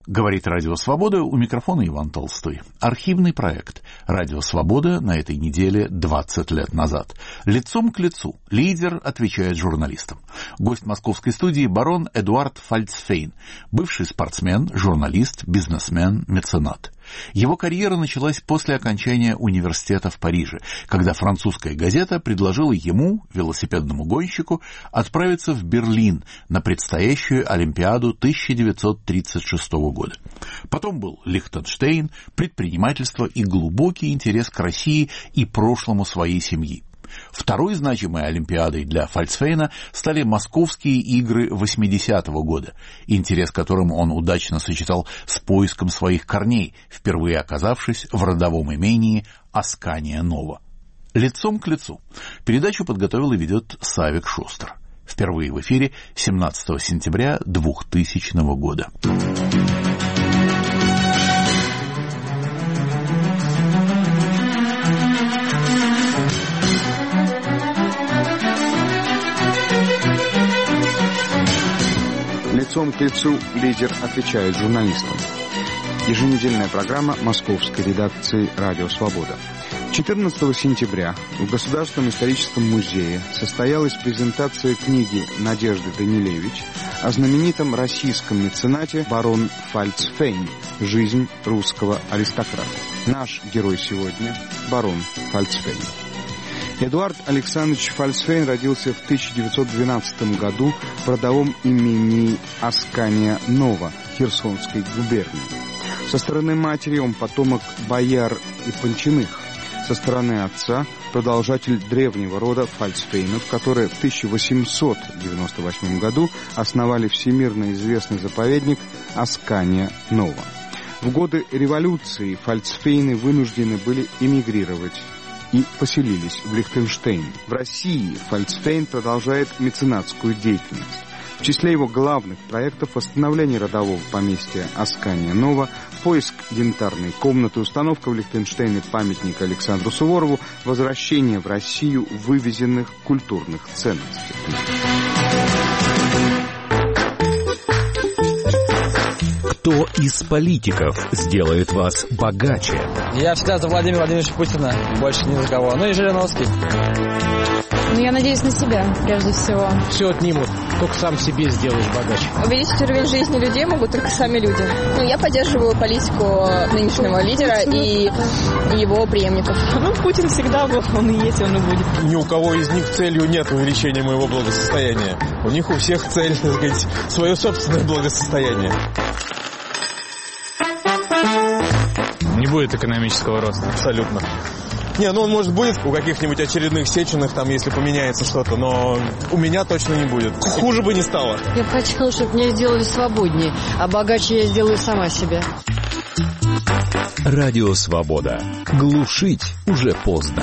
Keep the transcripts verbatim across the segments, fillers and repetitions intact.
Говорит Радио Свобода, у микрофона Иван Толстой. Архивный проект Радио Свобода на этой неделе двадцать лет назад. Лицом к лицу. Лидер отвечает журналистам. Гость московской студии барон Эдуард Фальцфейн. Бывший спортсмен, журналист, бизнесмен, меценат. Его карьера началась после окончания университета в Париже, когда французская газета предложила ему, велосипедному гонщику, отправиться в Берлин на предстоящую Олимпиаду тысяча девятьсот тридцать шестого года. Потом был Лихтенштейн, предпринимательство и глубокий интерес к России и прошлому своей семьи. Второй значимой олимпиадой для Фальцфейна стали московские игры восьмидесятого года, интерес к которым он удачно сочетал с поиском своих корней, впервые оказавшись в родовом имении Аскания-Нова. Лицом к лицу. Передачу подготовил и ведет Савик Шустер. Впервые в эфире семнадцатого сентября двухтысячного года. Лицом к лицу лидер отвечает журналистам. Еженедельная программа московской редакции «Радио Свобода». четырнадцатого сентября в Государственном историческом музее состоялась презентация книги Надежды Данилевич о знаменитом российском меценате барон Фальцфейн «Жизнь русского аристократа». Наш герой сегодня – барон Фальцфейн. Эдуард Александрович Фальцфейн родился в тысяча девятьсот двенадцатом году в родовом имении Аскания-Нова Херсонской губернии. Со стороны матери он потомок бояр и панчиных. Со стороны отца продолжатель древнего рода Фальцфейнов, которые в тысяча восемьсот девяносто восьмом году основали всемирно известный заповедник Аскания-Нова. В годы революции Фальцфейны вынуждены были эмигрировать и поселились в Лихтенштейне. В России Фальцфейн продолжает меценатскую деятельность. В числе его главных проектов восстановление родового поместья Аскания-Нова, поиск янтарной комнаты, установка в Лихтенштейне памятника Александру Суворову, возвращение в Россию вывезенных культурных ценностей. Кто из политиков сделает вас богаче? Я всегда за Владимира Владимировича Путина, больше ни за кого. Ну и Жириновский. Ну, я надеюсь на себя, прежде всего. Все отнимут, только сам себе сделаешь богаче. Увеличить уровень жизни людей могут только сами люди. Ну, я поддерживаю политику нынешнего лидера и его преемников. Ну, Путин всегда был, он и есть, он и будет. Ни у кого из них целью нет увеличения моего благосостояния. У них у всех цель, так сказать, свое собственное благосостояние. Не будет экономического роста. Абсолютно. Не, ну он, может, будет у каких-нибудь очередных Сеченых, там, если поменяется что-то, но у меня точно не будет. Хуже бы не стало. Я бы хотела, чтобы меня сделали свободнее, а богаче я сделаю сама себя. Радио Свобода. Глушить уже поздно.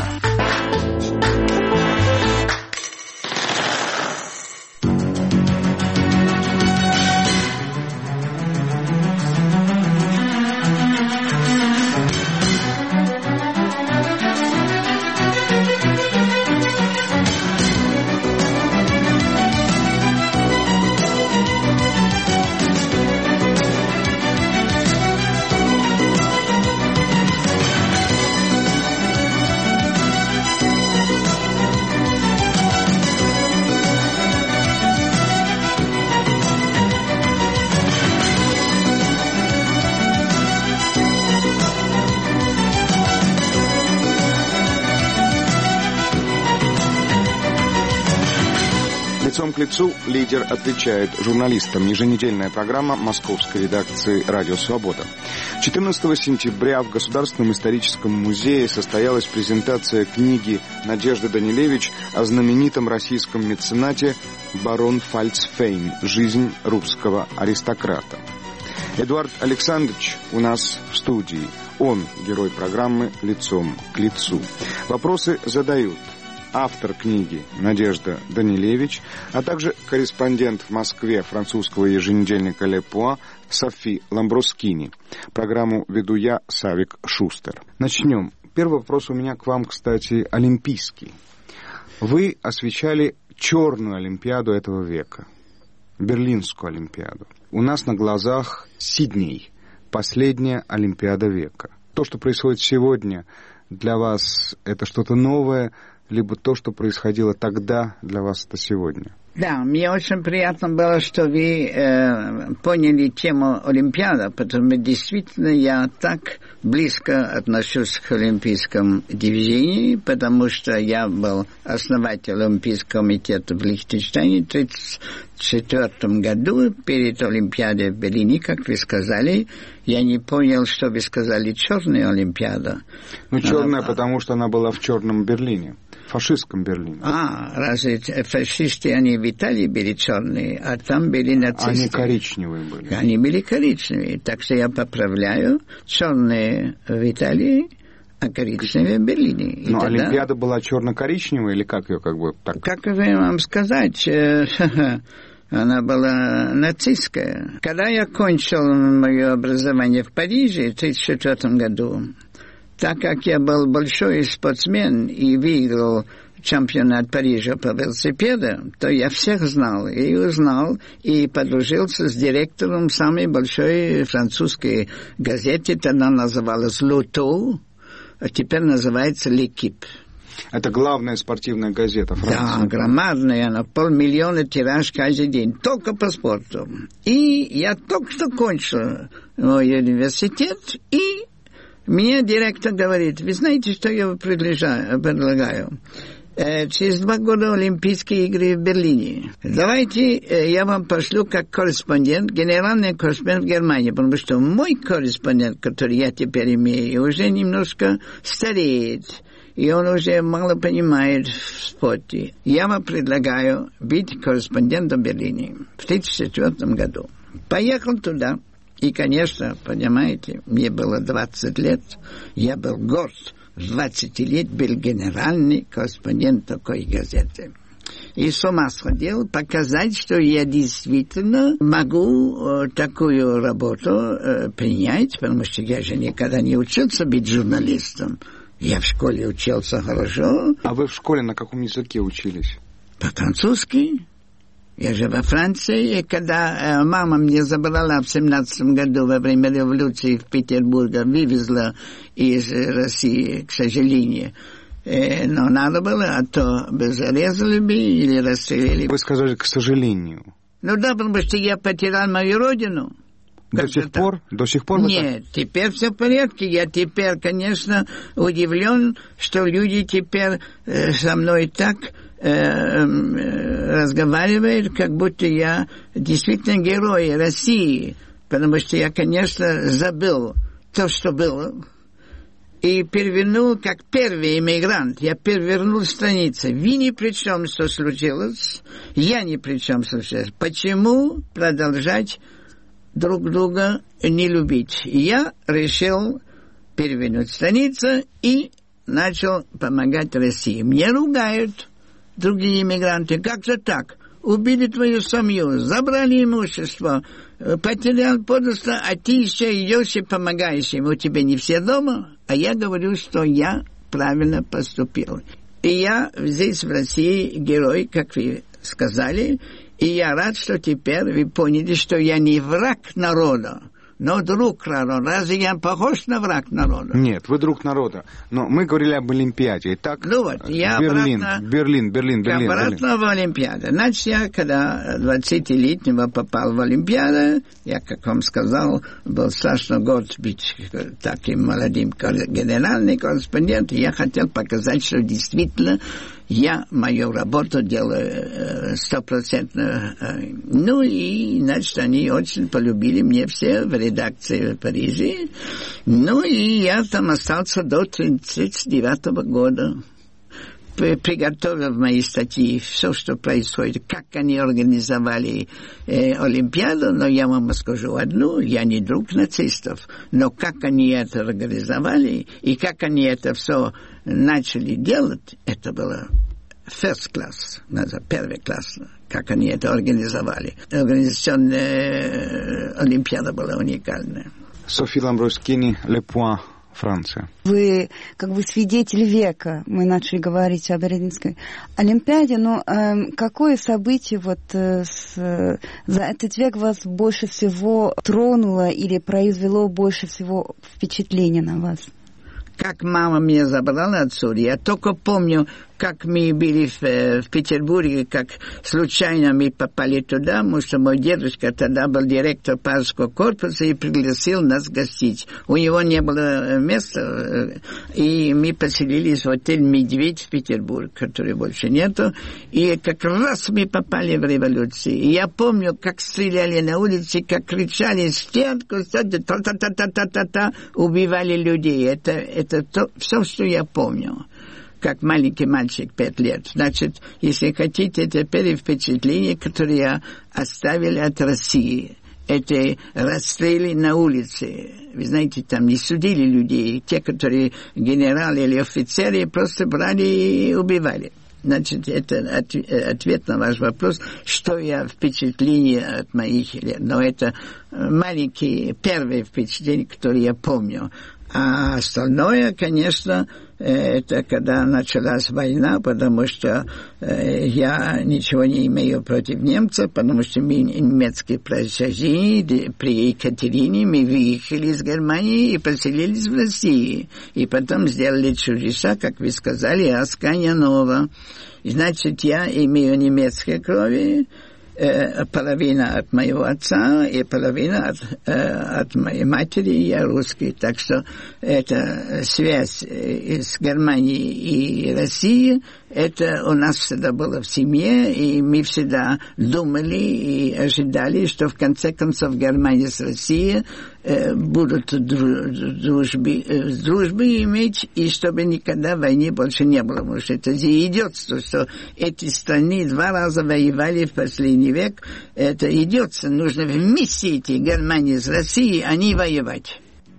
Лицом к лицу лидер отвечает журналистам. Еженедельная программа московской редакции «Радио Свобода». четырнадцатого сентября в Государственном историческом музее состоялась презентация книги Надежды Данилевич о знаменитом российском меценате барон Фальцфейн «Жизнь русского аристократа». Эдуард Александрович у нас в студии. Он герой программы «Лицом к лицу». Вопросы задают автор книги Надежда Данилевич, а также корреспондент в Москве французского еженедельника «Ле Пуа» Софи Ламбрускини. Программу веду я, Савик Шустер. Начнем. Первый вопрос у меня к вам, кстати, олимпийский. Вы освещали черную олимпиаду этого века, Берлинскую олимпиаду. У нас на глазах Сидней. последняя Олимпиада века. То, что происходит сегодня, для вас это что-то новое, либо то, что происходило тогда, для вас это сегодня? Да, мне очень приятно было, что вы э, поняли тему Олимпиады, потому что действительно я так близко отношусь к Олимпийскому движению, потому что я был основателем Олимпийского комитета в Лихтенштейне в тысяча девятьсот тридцать четвёртом году, перед Олимпиадой в Берлине, как вы сказали. Я не понял, что вы сказали, черная Олимпиада. Ну, черная, а, потому что она была в черном Берлине. В фашистском Берлине. А, разве фашисты, они в Италии были черные, а там были нацисты. Они коричневые были. Они были коричневые. Так что я поправляю. Черные в Италии, а коричневые в Берлине. И Но тогда... Олимпиада была черно-коричневая, или как ее как бы так? Как вам сказать? Она была нацистская. Когда я кончил мое образование в Париже в тысяча девятьсот тридцать четвёртом году, так как я был большой спортсмен и выиграл чемпионат Парижа по велосипеду, то я всех знал и узнал, и подружился с директором самой большой французской газеты. Тогда называлась «Лото», а теперь называется «L'équipe». Это главная спортивная газета Франции. Да, громадная, она полмиллиона тираж каждый день, только по спорту. И я только что кончил мой университет, и мне директор говорит: вы знаете, что я предлагаю? Э, через два года Олимпийские игры в Берлине. Давайте э, я вам пошлю как корреспондент, генеральный корреспондент в Германии, потому что мой корреспондент, который я теперь имею, уже немножко стареет, и он уже мало понимает в спорте. Я вам предлагаю быть корреспондентом в Берлине в тысяча девятьсот четвёртом году. Поехал туда. И, конечно, понимаете, мне было двадцать лет, я был горд, с двадцати лет был генеральный корреспондент такой газеты. И с ума сходил показать, что я действительно могу э, такую работу э, принять, потому что я же никогда не учился быть журналистом. Я в школе учился хорошо. А вы в школе на каком языке учились? По-французски. Я же во Франции, и когда э, мама мне забрала в семнадцатом году во время революции в Петербурге, вывезла из России, к сожалению. Э, но надо было, а то бы зарезали бы или расстреляли. Вы сказали, к сожалению. Ну да, потому что я потерял мою родину. До сих это? пор? До сих пор? Нет, теперь все в порядке. Я теперь, конечно, удивлен, что люди теперь э, со мной так э, разговаривают, как будто я действительно герой России. Потому что я, конечно, забыл то, что было. И перевернул, как первый иммигрант, я перевернул страницы. Вы ни при чем, что случилось. Я ни при чем, что случилось. Почему продолжать друг друга не любить? Я решил перевернуть страницу и начал помогать России. Мне ругают другие иммигранты. Как же так? Убили твою семью, забрали имущество, потерял подоста, а ты еще идешь и помогаешь им. У тебя не все дома? А я говорю, что я правильно поступил. И я здесь, в России, герой, как вы сказали. И я рад, что теперь вы поняли, что я не враг народа, но друг народа. Разве я похож на враг народа? Нет, вы друг народа. Но мы говорили об Олимпиаде. Итак, ну вот, я Берлин, обратно, Берлин, Берлин, Берлин. Обратно Берлин. В Олимпиаду. Значит, я, когда двадцатилетнего попал в Олимпиаду, я, как вам сказал, был страшно горд быть таким молодым генеральным корреспондентом. Я хотел показать, что действительно я мою работу делаю стопроцентно. Ну и, значит, они очень полюбили меня все в редакции в Париже. Ну и я там остался до тридцать девятого года. Приготовил в мои статьи все, что происходит, как они организовали э, Олимпиаду, но я вам скажу одну, я не друг нацистов, но как они это организовали и как они это все начали делать, это было first class, первый класс, как они это организовали. Организационная Олимпиада была уникальная. Софи Ламбрускини, Le Point Франция. Вы как бы свидетель века, мы начали говорить об Берлинской Олимпиаде, но э, какое событие вот э, с, э, за этот век вас больше всего тронуло или произвело больше всего впечатления на вас? Как мама меня забрала отсюда, я только помню, как мы были в, в Петербурге, как случайно мы попали туда, потому что мой дедушка тогда был директор Пажского корпуса и пригласил нас гостить. У него не было места, и мы поселились в отель «Медведь» в Петербурге, который больше нету, и как раз мы попали в революцию. И я помню, как стреляли на улице, как кричали «Стенку!», та-та-та-та-та-та, убивали людей. Это, это то, все, что я помню. Как маленький мальчик, пять лет. Значит, если хотите, теперь впечатление, которое я оставил от России. Это расстрелы на улице. Вы знаете, там не судили людей. Те, которые генералы или офицеры, просто брали и убивали. Значит, это ответ на ваш вопрос, что я впечатление от моих лет. Но это маленькие первые впечатления, которые я помню. А остальное, конечно, это когда началась война, потому что э, я ничего не имею против немцев, потому что мы немецкие происхождения, при Екатерине мы выехали из Германии и поселились в России. И потом сделали чудеса, как вы сказали, Аскания Нова. И, значит, я имею немецкие крови, э, половина от моего отца и половина от, э, от моей матери, я русский. Так что эта связь с Германией и Россией, это у нас всегда было в семье, и мы всегда думали и ожидали, что в конце концов Германия с Россией э, будут дружбы, э, дружбы иметь, и чтобы никогда войны больше не было. Потому что это идиотство, что эти страны два раза воевали в последний век. Это идиотство. Нужно вместе идти, Германия с Россией, а не воевать.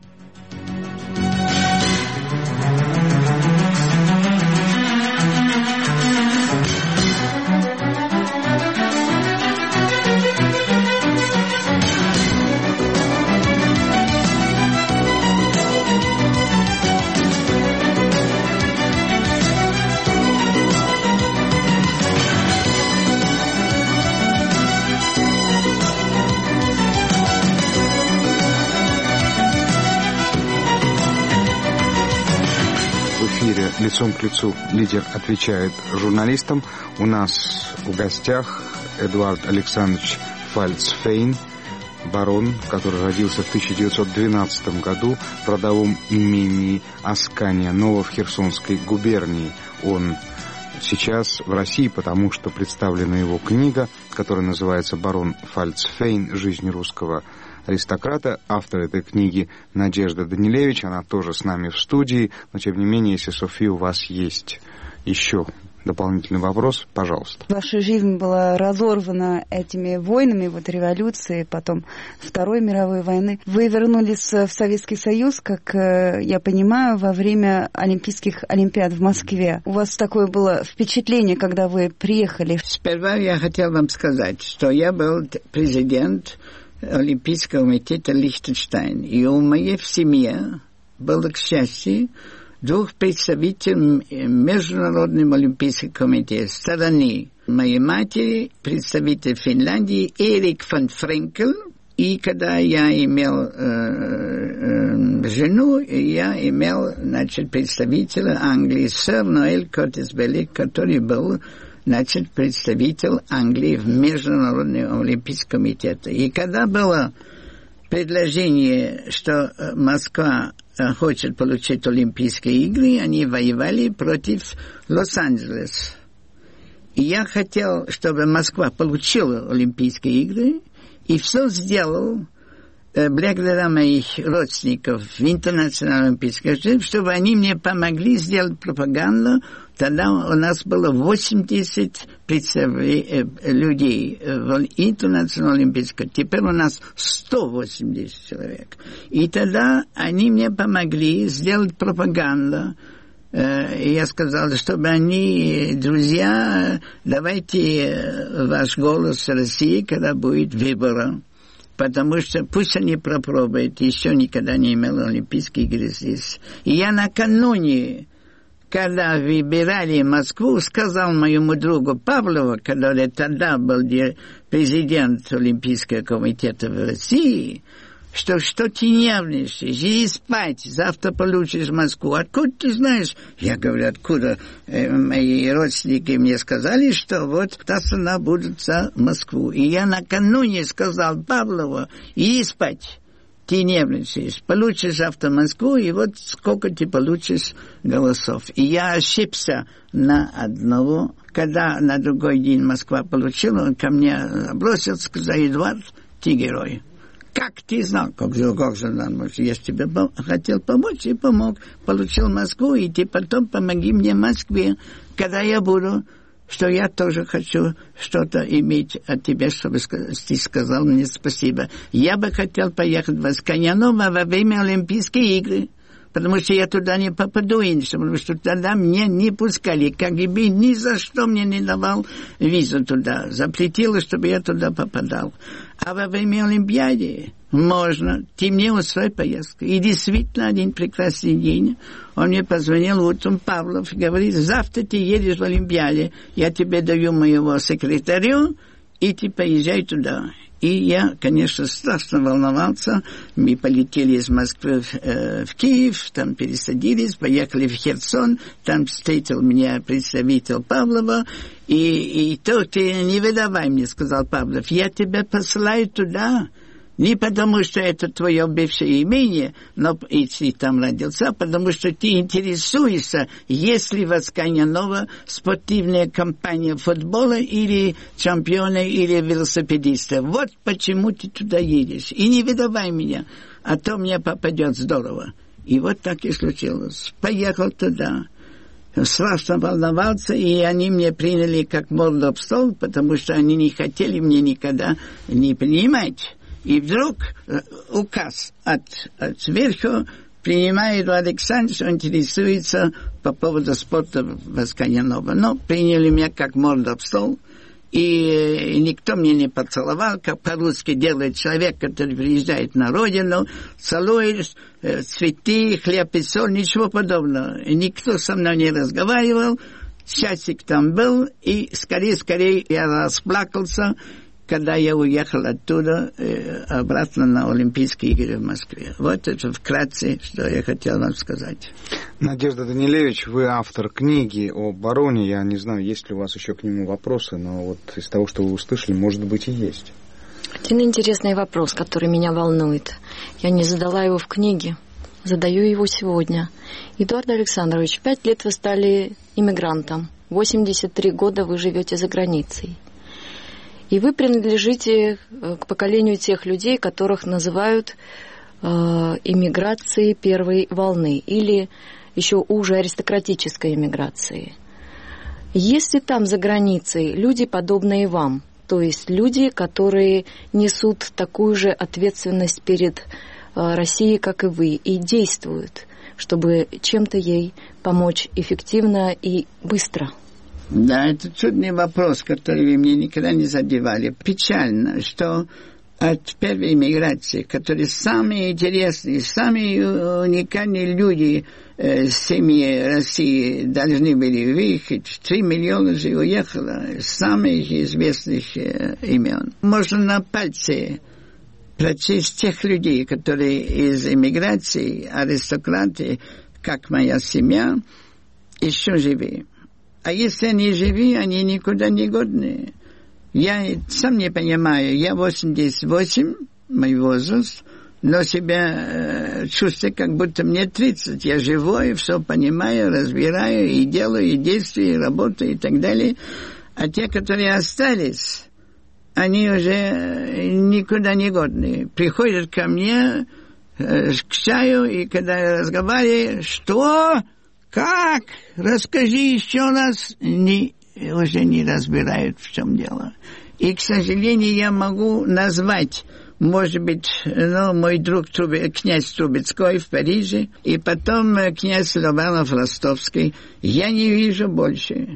Лицом к лицу лидер отвечает журналистам. У нас в гостях Эдуард Александрович Фальцфейн, барон, который родился в тысяча девятьсот двенадцатом году в родовом имении Аскания Нова в Херсонской губернии. Он сейчас в России, потому что представлена его книга, которая называется «Барон Фальцфейн. Жизнь русского аристократа». Автор этой книги Надежда Данилевич, она тоже с нами в студии, но тем не менее, если, София, у вас есть еще дополнительный вопрос, пожалуйста. Ваша жизнь была разорвана этими войнами, вот революцией, потом Второй мировой войны. Вы вернулись в Советский Союз, как я понимаю, во время Олимпийских Олимпиад в Москве. У вас такое было впечатление, когда вы приехали? Сперва я хотел вам сказать, что я был президент Олимпийского комитета Лихтенштейн. И у моей в семье было, к счастью, двух представителей Международного Олимпийского комитета стороны моей матери, представитель Финляндии Эрик фон Френкель. И когда я имел э, э, жену, я имел, значит, представителя Англии, сэр Ноэль Кортес-Белли, который был, значит, представитель Англии в Международном Олимпийском комитете. И когда было предложение, что Москва хочет получить Олимпийские игры, они воевали против Лос-Анджелеса. И я хотел, чтобы Москва получила Олимпийские игры, и все сделал э, благодаря моих родственников в Интернациональном Олимпийском комитете, чтобы они мне помогли сделать пропаганду. Тогда у нас было восемьдесят людей в Интернациональном Олимпийском. Теперь у нас сто восемьдесят человек. И тогда они мне помогли сделать пропаганду. И я сказал, чтобы они, друзья, давайте ваш голос в России, когда будет выборы. потому что пусть они пропробуют, еще никогда не имел Олимпийские игры здесь. И я накануне, когда выбирали Москву, сказал моему другу Павлову, который тогда был президент Олимпийского комитета в России, что что ты нервничаешь, иди спать, завтра получишь Москву. Откуда ты знаешь? Я говорю, откуда? Э, мои родственники мне сказали, что вот та страна будет за Москву. И я накануне сказал Павлову, иди спать, ты нервничаешь, получишь завтра Москву, и вот сколько ты получишь голосов. И я ошибся на одного. Когда на другой день Москва получила, он ко мне бросился, сказал, Эдуард, ты герой. Как ты знал? Как же, как же, я тебе хотел помочь и помог. Получил Москву, и ты потом помоги мне в Москве, когда я буду, что я тоже хочу что-то иметь от тебя, чтобы ты сказал мне спасибо. Я бы хотел поехать в Асканьяново во время Олимпийских игр, потому что я туда не попаду, потому что тогда меня не пускали. КГБ ни за что мне не давал визу туда. Запретило, чтобы я туда попадал. А во время Олимпиады можно. Ты мне устрой поездку. И действительно, один прекрасный день он мне позвонил утром, Павлов, и говорит, завтра ты едешь в Олимпиаде. Я тебе даю моего секретарю, и ты поезжай туда. И я, конечно, страшно волновался. Мы полетели из Москвы в, э, в Киев, там пересадились, поехали в Херсон, там встретил меня представитель Павлова, и, и то ты не выдавай мне, сказал Павлов, я тебя посылаю туда, не потому что это твое бывшее имение, но и ты там родился, потому что ты интересуешься, есть ли в Асканьяново спортивная компания футбола или чемпионы, или велосипедисты. Вот почему ты туда едешь. И не выдавай меня, а то мне попадет здорово. И вот так и случилось. Поехал туда. Страшно волновался, и они меня приняли как морду об стол, потому что они не хотели мне никогда не принимать. И вдруг указ от, от сверху принимает Эдуард Александрович, он интересуется по поводу спорта в Асканьяново. Но приняли меня как морду об стол, и никто мне не поцеловал, как по-русски делает человек, который приезжает на родину, целуешь, цветы, хлеб и соль, ничего подобного. И никто со мной не разговаривал, часик там был, и скорее-скорее я расплакался, когда я уехал оттуда э, обратно на Олимпийские игры в Москве. Вот это вкратце, что я хотел вам сказать. Надежда Данилевич, вы автор книги о бароне. Я не знаю, есть ли у вас еще к нему вопросы, но вот из того, что вы услышали, может быть, и есть. Один интересный вопрос, который меня волнует. Я не задала его в книге, задаю его сегодня. Эдуард Александрович, пять лет вы стали иммигрантом, восемьдесят три года вы живете за границей. И вы принадлежите к поколению тех людей, которых называют э, иммиграцией первой волны или еще уже аристократической иммиграцией. Есть ли там за границей люди, подобные вам, то есть люди, которые несут такую же ответственность перед э, Россией, как и вы, и действуют, чтобы чем-то ей помочь эффективно и быстро? Да, это чудный вопрос, который вы мне никогда не задевали. Печально, что от первой иммиграции, которые самые интересные, самые уникальные люди э, семьи России должны были выехать, три миллиона же уехало, самых известных э, имен. Можно на пальце прочесть тех людей, которые из иммиграции, аристократы, как моя семья, еще живы. А если они живы, они никуда не годны. Я сам не понимаю, я восемьдесят восемь, мой возраст, но себя э, чувствую, как будто мне тридцать. Я живой, все понимаю, разбираю, и делаю, и действую, и работаю, и так далее. А те, которые остались, они уже никуда не годны. Приходят ко мне э, к чаю, и когда я разговариваю, что... Как? Расскажи еще раз. Не, уже не разбирают, в чем дело. И, к сожалению, я могу назвать, может быть, ну, мой друг Трубе, князь Трубецкой в Париже, и потом князь Лобанов Ростовский. Я не вижу больше.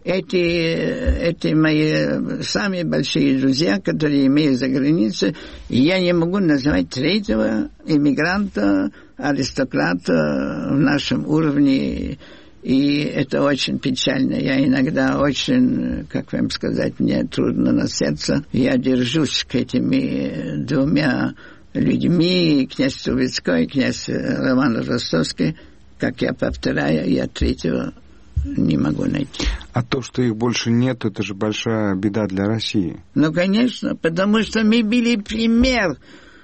Эти, эти мои самые большие друзья, которые имею за границей, я не могу назвать третьего иммигранта, аристократа в нашем уровне, и это очень печально. Я иногда очень, как вам сказать, мне трудно на сердце. Я держусь к этими двумя людьми, князь Трубецкой, князь Роман Ростовский. Как я повторяю, я третьего не могу найти. А то, что их больше нет, это же большая беда для России. Ну, конечно, потому что мы были пример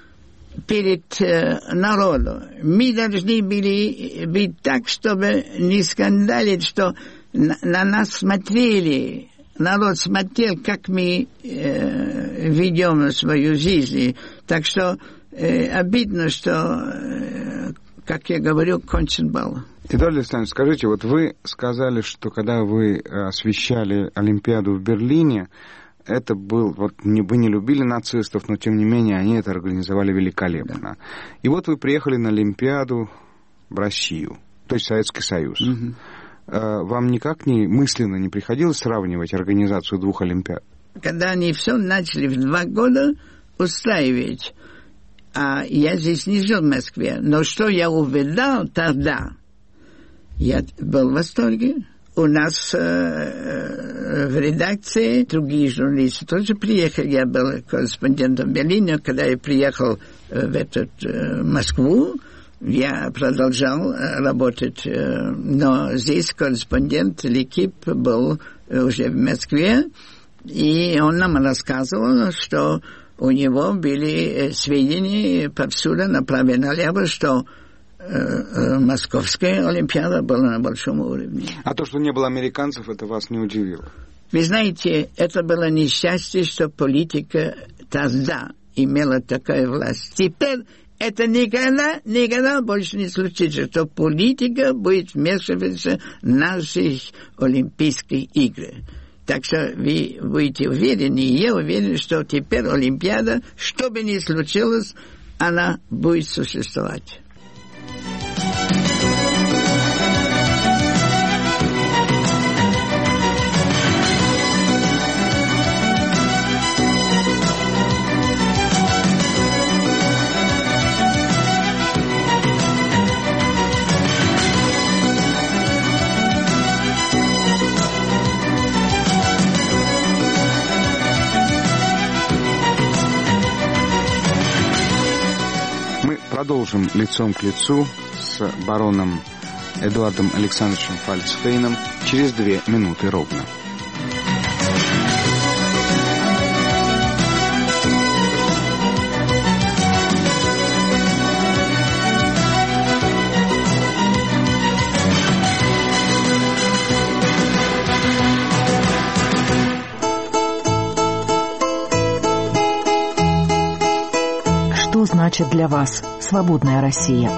перед э, народом. Мы должны были быть так, чтобы не скандалить, что на, на нас смотрели, народ смотрел, как мы э, ведем свою жизнь. Так что э, обидно, что, э, как я говорю, кончен бал. Эдуард Александрович, скажите, вот вы сказали, что когда вы освещали Олимпиаду в Берлине, это был, вот не, вы не любили нацистов, но тем не менее они это организовали великолепно. Да. И вот вы приехали на Олимпиаду в Россию, то есть Советский Союз. Угу. Вам никак не мысленно не приходилось сравнивать организацию двух Олимпиад? Когда они все начали в два года устраивать, а я здесь не жил в Москве, но что я увидал тогда, я был в восторге. У нас э, в редакции другие журналисты тоже приехали. Я был корреспондентом в Берлине. Когда я приехал э, в эту э, Москву, я продолжал э, работать. Э, но здесь корреспондент Ликип был э, уже в Москве. И он нам рассказывал, что у него были сведения повсюду направо и налево, что Московская Олимпиада была на большом уровне. А то, что не было американцев, это вас не удивило? Вы знаете, это было несчастье, что политика тогда имела такую власть. Теперь это никогда, никогда больше не случится, что политика будет вмешиваться в наши Олимпийские игры. Так что вы будете уверены, и я уверен, что теперь Олимпиада, что бы ни случилось, она будет существовать. Продолжим лицом к лицу с бароном Эдуардом Александровичем Фальцфейном через две минуты ровно. Что значит для вас свободная Россия?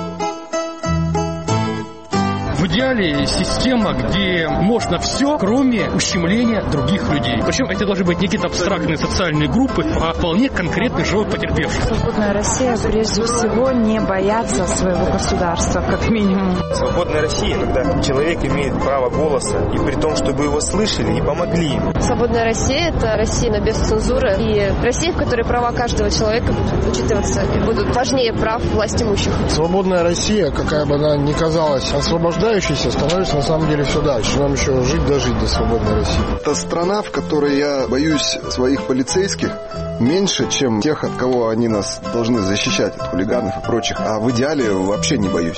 В идеале система, где можно все, кроме ущемления других людей. Причем это должны быть не какие-то абстрактные социальные группы, а вполне конкретный живой потерпевший. Свободная Россия прежде всего не бояться своего государства, как минимум. Свободная Россия, когда человек имеет право голоса, и при том, чтобы его слышали и помогли ему. Свободная Россия – это Россия, но без цензуры. И Россия, в которой права каждого человека будут учитываться и будут важнее прав власть имущих. Свободная Россия, какая бы она ни казалась освобождающей, становится на самом деле все дальше. Нам еще жить дожить до свободной России. Это страна, в которой я боюсь своих полицейских меньше, чем тех, от кого они нас должны защищать, от хулиганов и прочих. А в идеале вообще не боюсь.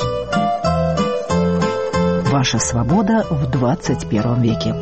Ваша свобода в двадцать первом веке.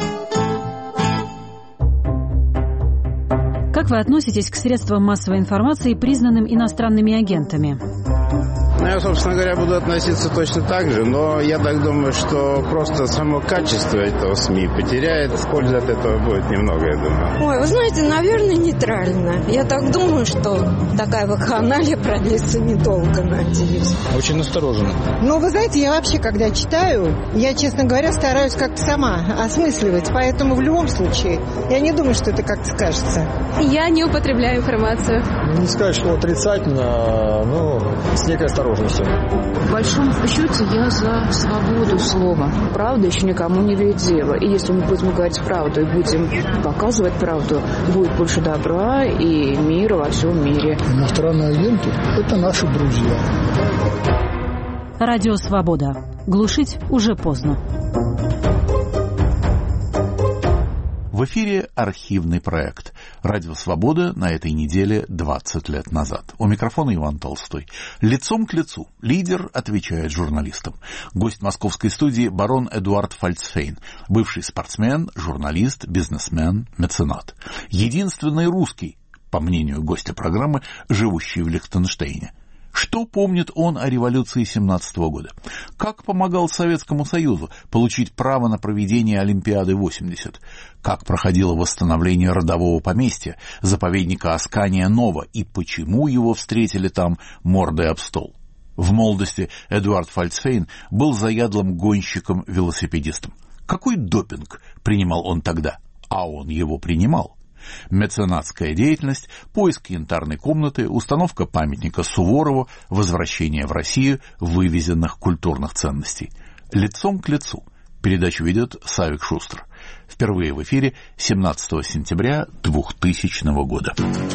Как вы относитесь к средствам массовой информации, признанным иностранными агентами? Ну, я, собственно говоря, буду относиться точно так же, но я так думаю, что просто само качество этого СМИ потеряет, пользы от этого будет немного, я думаю. Ой, вы знаете, наверное, нейтрально. Я так думаю, что такая вакханалия продлится недолго, надеюсь. Очень настороженно. Ну, вы знаете, я вообще, когда читаю, я, честно говоря, стараюсь как-то сама осмысливать, поэтому в любом случае я не думаю, что это как-то скажется. Я не употребляю информацию. Не сказать, что отрицательно, но с некой осторожностью. осторожности. В большом счете я за свободу слова. Правда еще никому не вредила. И если мы будем говорить правду и будем показывать правду, будет больше добра и мира во всем мире. Иностранные агенты – это наши друзья. Радио «Свобода». Глушить уже поздно. В эфире архивный проект. Радио «Свобода» на этой неделе двадцать лет назад. У микрофона Иван Толстой. Лицом к лицу. Лидер отвечает журналистам. Гость московской студии барон Эдуард Фальцфейн. Бывший спортсмен, журналист, бизнесмен, меценат. Единственный русский, по мнению гостя программы, живущий в Лихтенштейне. Что помнит он о революции семнадцатого года? Как помогал Советскому Союзу получить право на проведение Олимпиады восемьдесят? Как проходило восстановление родового поместья, заповедника Аскания-Нова, и почему его встретили там мордой об стол? В молодости Эдуард Фальцфейн был заядлым гонщиком-велосипедистом. Какой допинг принимал он тогда? А он его принимал. Меценатская деятельность, поиск янтарной комнаты, установка памятника Суворову, возвращение в Россию вывезенных культурных ценностей. Лицом к лицу. Передачу ведет Савик Шустер. Впервые в эфире семнадцатого сентября двухтысячного года.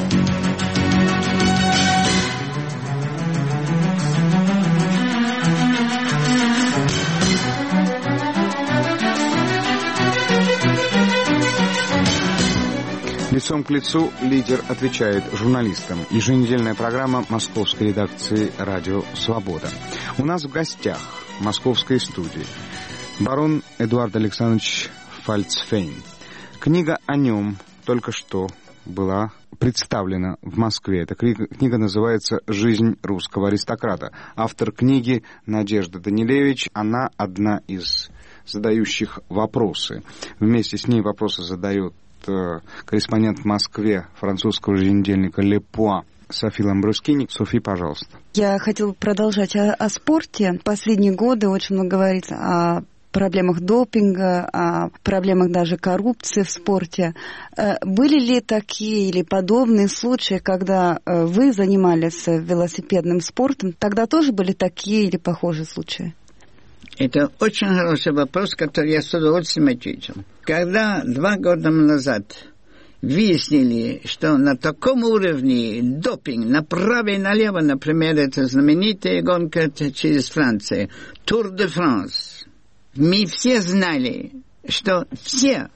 Лицом к лицу лидер отвечает журналистам. Еженедельная программа московской редакции «Радио Свобода». У нас в гостях в московской студии барон Эдуард Александрович Фальцфейн. Книга о нем только что была представлена в Москве. Эта книга, книга называется «Жизнь русского аристократа». Автор книги Надежда Данилевич. Она одна из задающих вопросы. Вместе с ней вопросы задает корреспондент в Москве французского еженедельника «Le Point» Софи Ламбрускини. Софи, пожалуйста. Я хотела продолжать о, о спорте. Последние годы очень много говорится о проблемах допинга, о проблемах даже коррупции в спорте. Были ли такие или подобные случаи, когда вы занимались велосипедным спортом? Тогда тоже были такие или похожие случаи? Это очень хороший вопрос, который я с удовольствием ответил. Когда два года назад выяснили, что на таком уровне допинг направо и налево, например, это знаменитая гонка через Францию, Тур де Франс, мы все знали, что все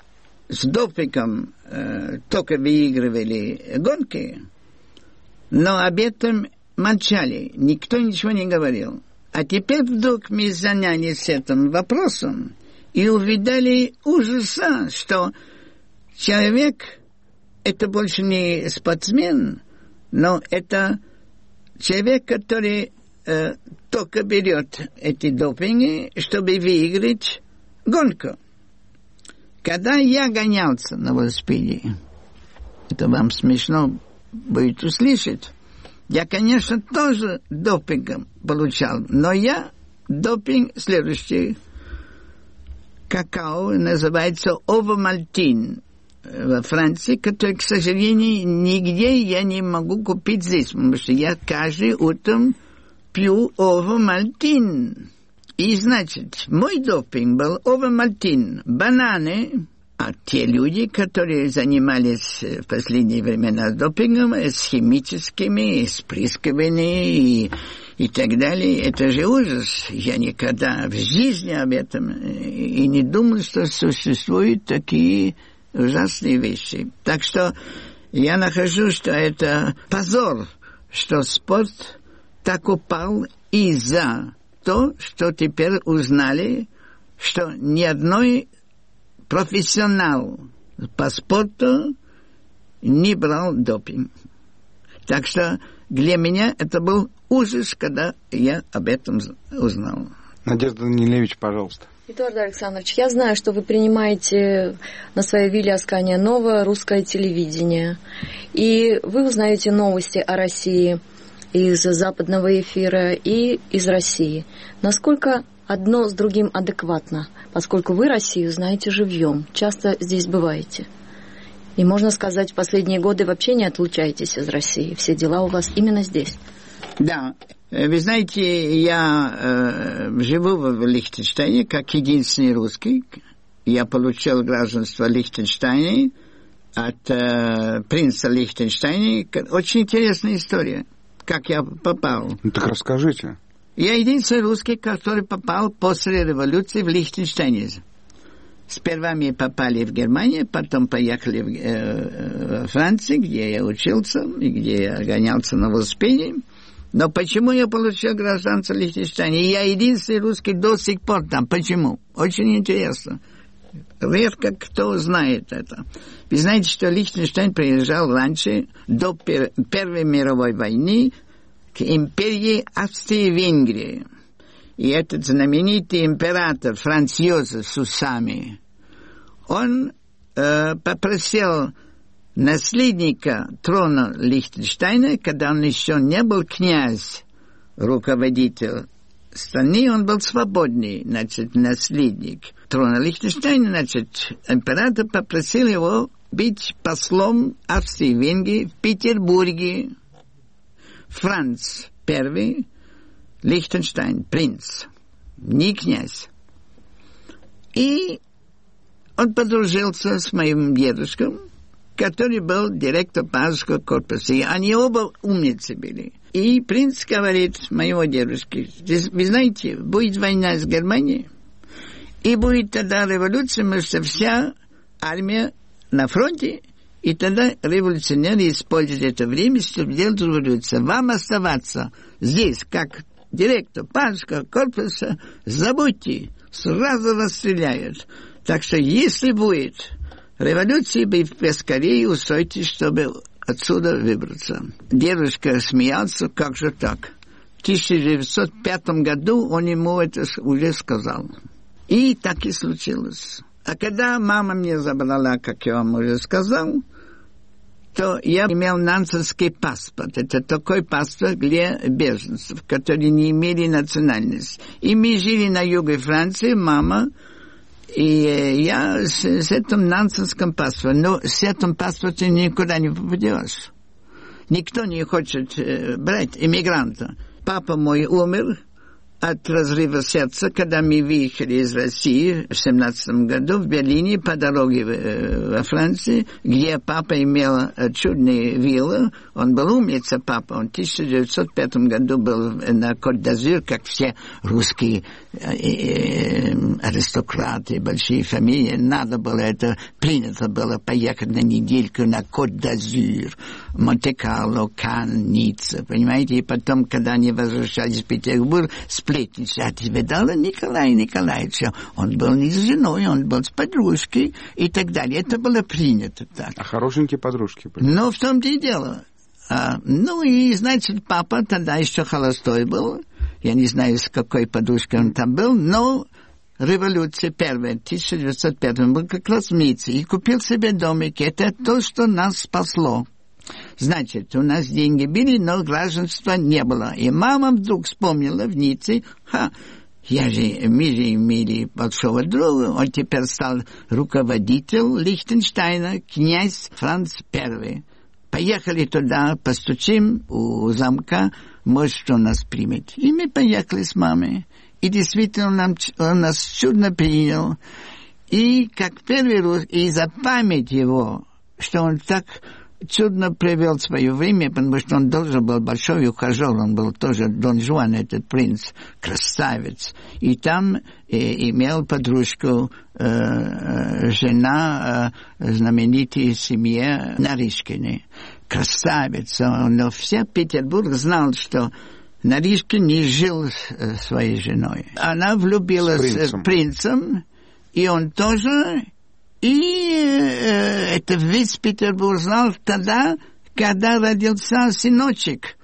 с допингом э, только выигрывали гонки, но об этом молчали, никто ничего не говорил. А теперь вдруг мы занялись этим вопросом и увидали ужаса, что человек – это больше не спортсмен, но это человек, который э, только берет эти допинги, чтобы выиграть гонку. Когда я гонялся на велосипеде, это вам смешно будет услышать, я, конечно, тоже допингом получал, но я допинг следующий. Какао называется овомальтин во Франции, который, к сожалению, нигде я не могу купить здесь, потому что я каждый утром пью овомальтин. И, значит, мой допинг был овомальтин, бананы. А те люди, которые занимались в последние времена допингом, с химическими, с присковыми и, и так далее, это же ужас. Я никогда в жизни об этом и не думал, что существуют такие ужасные вещи. Так что я нахожу, что это позор, что спорт так упал из-за того, что теперь узнали, что ни одной профессионал по спорту не брал допинг. Так что для меня это был ужас, когда я об этом узнал. Надежда Данилевич, пожалуйста. Эдуард Александрович, я знаю, что вы принимаете на своей вилле Аскания-Нова русское телевидение. И вы узнаете новости о России из западного эфира и из России. Насколько одно с другим адекватно, поскольку вы Россию знаете живьем, часто здесь бываете. И, можно сказать, в последние годы вообще не отлучаетесь из России. Все дела у вас именно здесь. Да. Вы знаете, я э, живу в Лихтенштейне как единственный русский. Я получил гражданство Лихтенштейна от э, принца Лихтенштейна. Очень интересная история, как я попал. Ну так расскажите. Я единственный русский, который попал после революции в Лихтенштейне. Сперва мы попали в Германию, потом поехали в э, Францию, где я учился и где я гонялся на велосипеде. Но почему я получил гражданство Лихтенштейна? И я единственный русский до сих пор там. Почему? Очень интересно. Редко кто знает это. Вы знаете, что Лихтенштейн приезжал раньше, до пер- Первой мировой войны, к империи Австрии-Венгрии. И этот знаменитый император Франц Йозеф с усами, он э, попросил наследника трона Лихтенштейна, когда он еще не был князь, руководитель страны, он был свободный, значит, наследник трона Лихтенштейна, значит, император попросил его быть послом Австрии-Венгрии в Петербурге. Франц Первый, Лихтенштейн, принц, не князь. И он подружился с моим дедушкой, который был директор пажеского корпуса. И они оба умницы были. И принц говорит моему дедушке: вы знаете, будет война с Германией, и будет тогда революция, потому что вся армия на фронте, и тогда революционеры используют это время, чтобы делать революцию. Вам оставаться здесь, как директор пажеского корпуса, забудьте, сразу расстреляют. Так что, если будет революция, вы поскорее устройтесь, чтобы отсюда выбраться. Дедушка смеялся: как же так? В тысяча девятьсот пятом году он ему это уже сказал. И так и случилось. А когда мама мне забрала, как я вам уже сказал, то я имел нансенский паспорт. Это такой паспорт для беженцев, которые не имели национальности. И мы жили на юге Франции, мама и я с, с этим нансенским паспортом. Но с этим паспортом никуда не попадешь. Никто не хочет э, брать иммигранта. Папа мой умер от разрыва сердца, когда мы выехали из России в семнадцатом году в Берлине по дороге во Франции, где папа имел чудные виллы. Он был умница, папа. Он в тысяча девятьсот пятом году был на Côte-d'Azur, как все русские аристократы, большие фамилии. Надо было это, принято было поехать на недельку на Côte-d'Azur, Монте-Карло, Канн, Ницца, понимаете? И потом, когда они возвращались в Петербург, сплетница: а ты видала Николая Николаевича? Он был не с женой, он был с подружкой и так далее. Это было принято так. А хорошенькие подружки были? Ну, в том-то и дело. А, ну, и, значит, папа тогда еще холостой был. Я не знаю, с какой подружкой он там был, но революция первая, в тысяча девятьсот пятом, был как раз в Ницце, и купил себе домик. Это то, что нас спасло. Значит, у нас деньги были, но гражданства не было. И мама вдруг вспомнила в Ницце: ха, я же, мы же имели большого друга, он теперь стал руководителем Лихтенштейна, князь Франц Первый. Поехали туда, постучим у замка, может, он нас примет. И мы поехали с мамой. И действительно, он, нам, он нас чудно принял. И как первый раз, и за память его, что он так чудно провел свое время, потому что он тоже был большой ухажер, он был тоже Дон Жуан, этот принц, красавец. И там э, имел подружку, э, жена э, знаменитой семьи Нарышкиной. Красавица. Но все Петербург знал, что Нарышкин не жил с своей женой. Она влюбилась с принцем, принцем, и он тоже... И э, это весь Петербург знал тогда, когда родился сыночек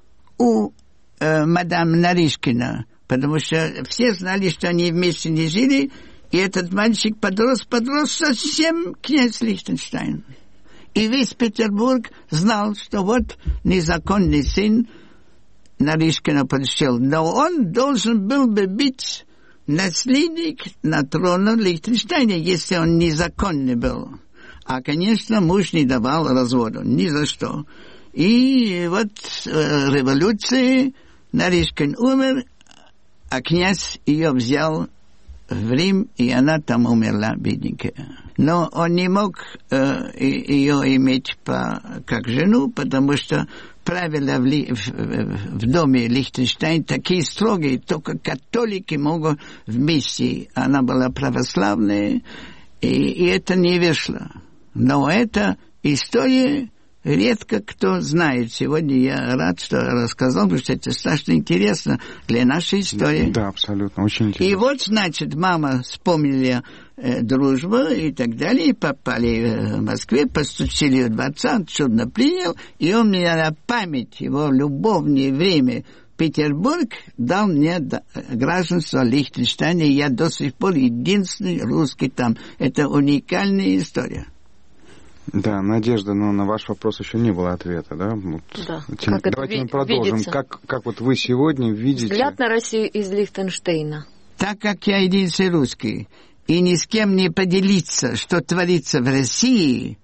у э, мадам Нарышкина, потому что все знали, что они вместе не жили, и этот мальчик подрос, подрос совсем князь Лихтенштейн. И весь Петербург знал, что вот незаконный сын Нарышкина получил, но он должен был бы быть наследник на троне Лихтенштейна, если он незаконный был. А, конечно, муж не давал развода, ни за что. И вот э, революция, Нарышкин умер, а князь ее взял в Рим, и она там умерла, бедненькая. Но он не мог э, ее иметь по, как жену, потому что правила в, Ли, в, в доме Лихтенштейн такие строгие, только католики могут вместе. Она была православная, и, и это не вышло. Но эта история редко кто знает. Сегодня я рад, что рассказал, потому что это страшно интересно для нашей истории. Да, абсолютно, очень интересно. И вот, значит, мама вспомнила э, дружбу и так далее, и попали в Москве, постучили у дворца, он чудно принял, и он мне на память, его любовное время, Петербург дал мне гражданство Лихтенштейна, и я до сих пор единственный русский там. Это уникальная история. Да, Надежда, но на ваш вопрос еще не было ответа, да? Вот. Да. Тем, как давайте это мы продолжим. Как, как вот вы сегодня видите... Взгляд на Россию из Лихтенштейна. Так как я единственный русский, и ни с кем не поделиться, что творится в России,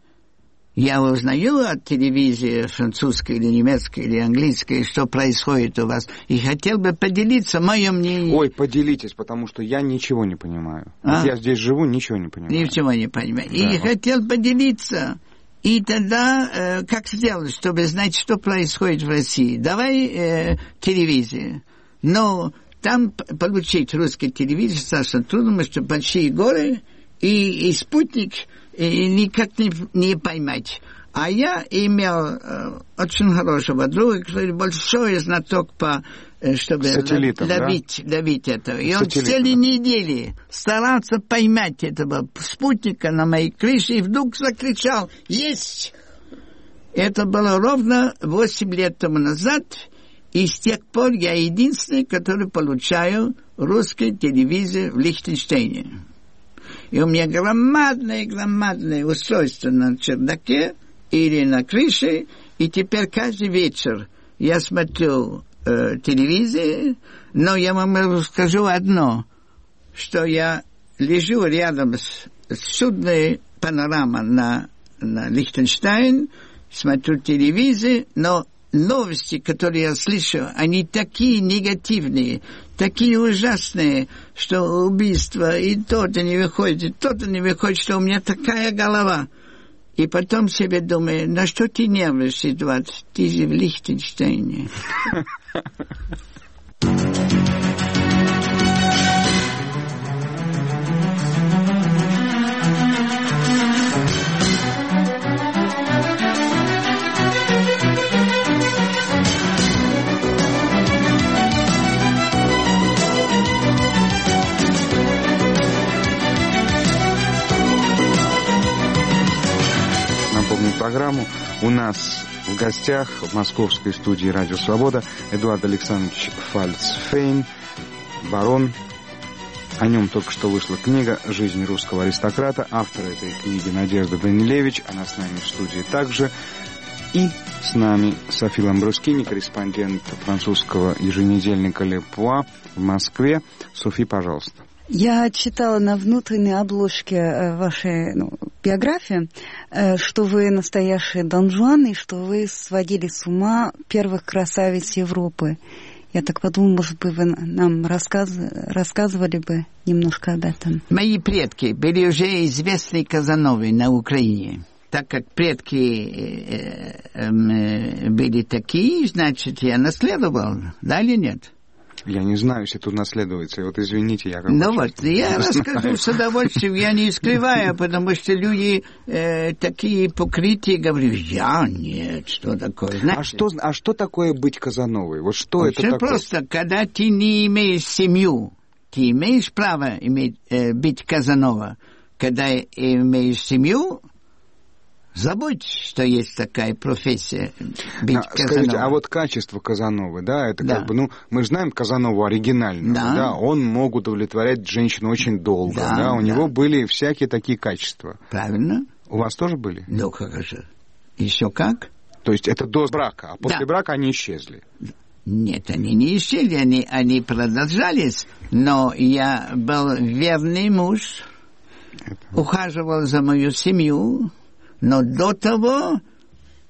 я узнаю от телевизии французской или немецкой или английской, что происходит у вас, и хотел бы поделиться моим мнением. Ой, поделитесь, потому что я ничего не понимаю. А? Вот я здесь живу, ничего не понимаю. Ничего не понимаю. Да. И вот. хотел поделиться. И тогда, э, как сделать, чтобы знать, что происходит в России? Давай э, телевизию. Но там получить русский телевизор страшно трудно, потому что большие горы и, и спутник... И никак не, не поймать. А я имел э, очень хорошего друга, который большой знаток по, э, чтобы ловить, да? ловить это. И он целые недели старался поймать этого спутника на моей крыше, и вдруг закричал: «Есть!» Это было ровно восемь лет тому назад, и с тех пор я единственный, который получаю русский телевизор в Лихтенштейне. И у меня громадное-громадное устройство на чердаке или на крыше, и теперь каждый вечер я смотрю э, телевизор, но я вам скажу одно, что я лежу рядом с, с чудной панорамой на, на Лихтенштейн, смотрю телевизор, но новости, которые я слышу, они такие негативные, такие ужасные, что убийство и то-то не выходит, и то-то не выходит, что у меня такая голова. И потом себе думаю, на что ты нервничаешь, Эдуард? Ты же в Лихтенштейне. Программу. У нас в гостях в московской студии «Радио Свобода» Эдуард Александрович Фальцфейн, барон. О нем только что вышла книга «Жизнь русского аристократа». Автор этой книги Надежда Данилевич. Она с нами в студии также. И с нами Софи Ламбрускини, корреспондент французского еженедельника «Ле Пуа» в Москве. Софи, пожалуйста. Я читала на внутренней обложке вашей ну, биографии, что вы настоящий Дон Жуан, и что вы сводили с ума первых красавиц Европы. Я так подумала, может быть, вы нам рассказ... рассказывали бы немножко об этом. Мои предки были уже известны Казановы на Украине. Так как предки э, э, были такие, значит, я наследовал, да или нет? Я не знаю, если тут наследуется. Вот извините, я как Ну вот, я расскажу с удовольствием, я не скрываю, потому что люди э, такие покрытые, говорят, я нет, что такое. Знаете, а, что, а что такое быть Казановой? Вот что очень это такое? Просто, когда ты не имеешь семью, ты имеешь право иметь, э, быть Казанова. Когда имеешь семью, забудь, что есть такая профессия быть а, скажите, а вот качество Казановы, да, это да. как бы, ну, мы же знаем Казанову оригинального, да. да, он мог удовлетворять женщину очень долго, да, да у да. него были всякие такие качества. Правильно. У вас тоже были? Ну, как же. Еще как? То есть это до брака, а после да. брака они исчезли? Нет, они не исчезли, они, они продолжались, но я был верный муж, это... ухаживал за мою семью. Но до того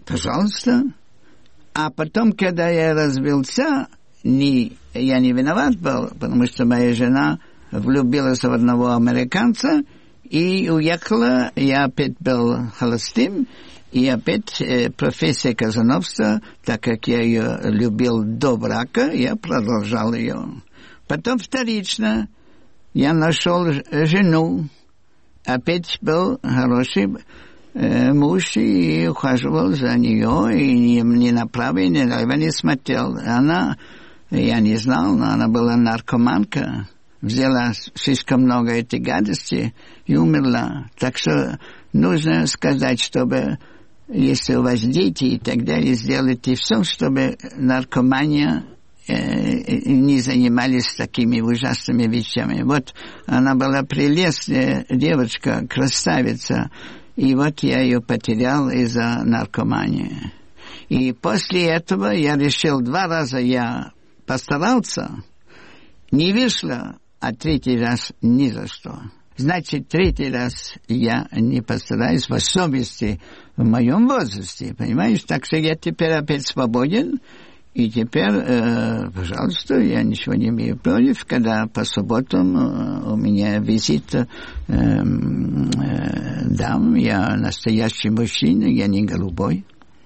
пожалуйста. А потом, когда я развелся, не, я не виноват был, потому что моя жена влюбилась в одного американца и уехала. Я опять был холостым, и опять э, профессия казановства, так как я ее любил до брака, я продолжал ее. Потом вторично я нашел жену, опять был хороший муж и ухаживал за нее, и ни, ни направо, ни налево не смотрел. Она, я не знал, но она была наркоманка, взяла слишком много этой гадости и умерла. Так что нужно сказать, чтобы, если у вас дети и так далее, сделайте все, чтобы наркомания э, не занимались такими ужасными вещами. Вот она была прелестная девочка, красавица, и вот я ее потерял из-за наркомании. И после этого я решил, два раза я постарался, не вышло, а третий раз ни за что. Значит, третий раз я не постараюсь, в особенности в моем возрасте, понимаешь? Так что я теперь опять свободен, и теперь, э, пожалуйста, я ничего не имею против, когда по субботам э, у меня визит э, э, дам, я настоящий мужчина, я не голубой.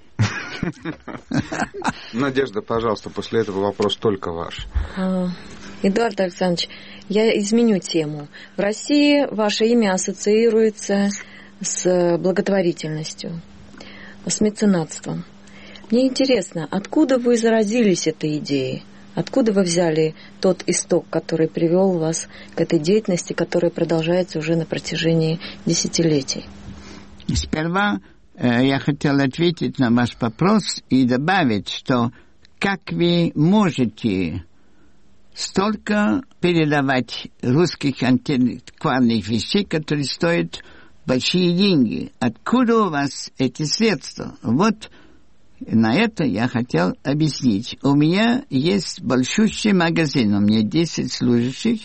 Надежда, пожалуйста, после этого вопрос только ваш. Эдуард Александрович, я изменю тему. В России ваше имя ассоциируется с благотворительностью, с меценатством. Мне интересно, откуда вы заразились этой идеей? Откуда вы взяли тот исток, который привел вас к этой деятельности, которая продолжается уже на протяжении десятилетий? Сперва э, я хотел ответить на ваш вопрос и добавить, что как вы можете столько передавать русских антикварных вещей, которые стоят большие деньги. Откуда у вас эти средства? Вот на это я хотел объяснить. У меня есть большущий магазин, у меня десять служащих.